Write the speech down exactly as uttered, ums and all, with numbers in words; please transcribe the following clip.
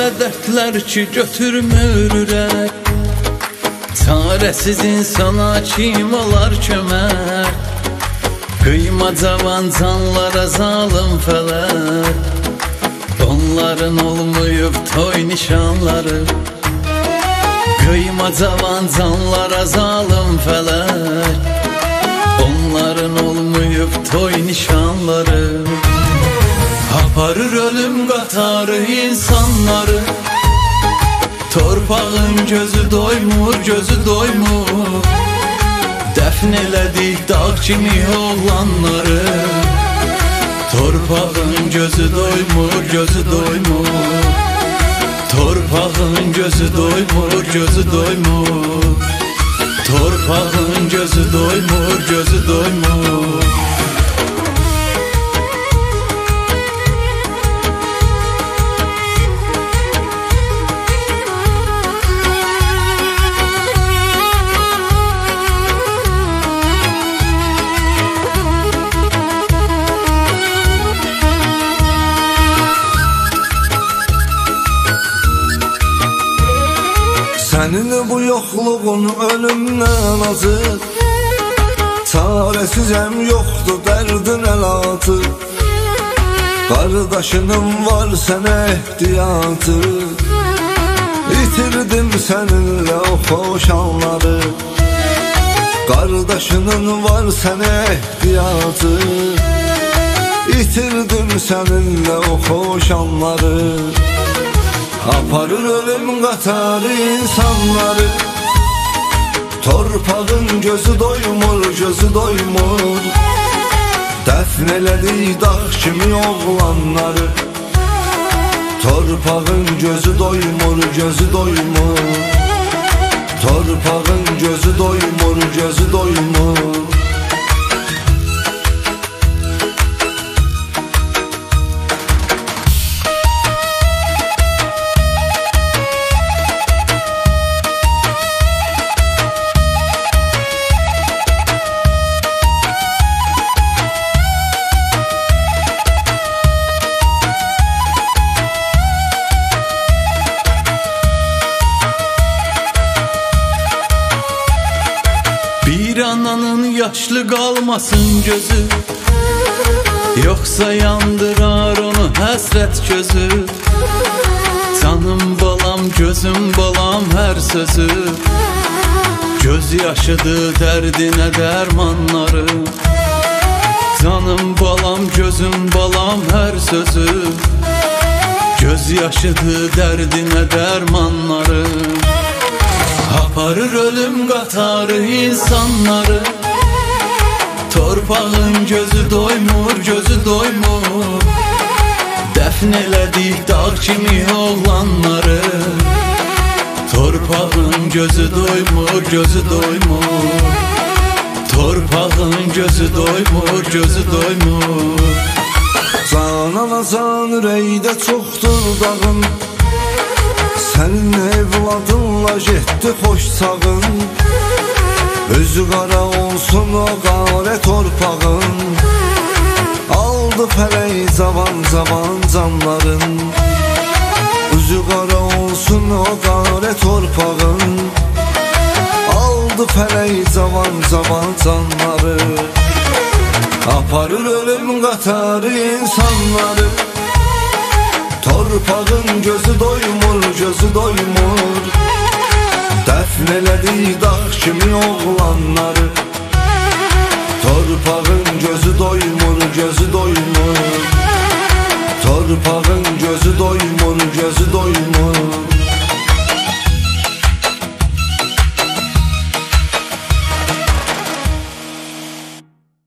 elə dərdlər ki götürmür ürək. Çarəsiz insana kim olar kömək? Qıyma cavan canlara zalım fələk. Onların olmayıb toy nişanları. Qıyma cavan canlara zalım fələk. Onların olmayıb toy nişanları. Aparır ölüm qatarı insanları. Torpağın gözü doymur, gözü doymur. Dəfn elədik dağ kimi oğlanları. Torpağın gözü doymur, gözü doymur. Torpağın gözü doymur, gözü doymur. Torpağın gözü doymur, gözü doymur. Sənin bu yoxluğun ölümdən acı. Çarəsizəm, yoxdur dərdin əlatı. Qardaşının var sənə ehtiyatı. İtirdim səninlə o xoş anları. Qardaşının var sənə ehtiyatı. İtirdim səninlə o xoş anları. Aparır ölüm qatarı insanları. Torpağın gözü doymur, gözü doymur. Dəfn elədik dağ kimi oğlanları. Torpağın gözü doymur, gözü doymur. Torpağın gözü doymur, gözü doymur. Bir ananın yaşlı qalmasın gözü. Yoxsa yandırar onu həsrət gözü. Canım balam, gözüm balam hər sözü. Göz yaşıdır dərdinə dərmanları. Canım balam, gözüm balam hər sözü. Göz yaşıdır dərdinə dərmanları. Aparır ölüm qatarı insanları. Torpağın gözü doymur, gözü doymur. Dəfn elədik dağ kimi oğlanları. Torpağın gözü doymur, gözü doymur. Torpağın gözü doymur, gözü doymur. Canana can ürəkdə çoxdur dağın. Sənin evladınla getdi xoş sağın. Özü qara olsun o qarə torpağın. Aldı fələk cavan cavan canların. Özü qara olsun o qarə torpağın. Aldı fələk cavan cavan canları. Aparır ölüm qatarı insanları. Torpağın gözü doymur, gözü doymur. Dəfn elədik dağ kimi oğlanları. Torpağın gözü doymur, gözü doymur. Torpağın gözü doymur, gözü doymur.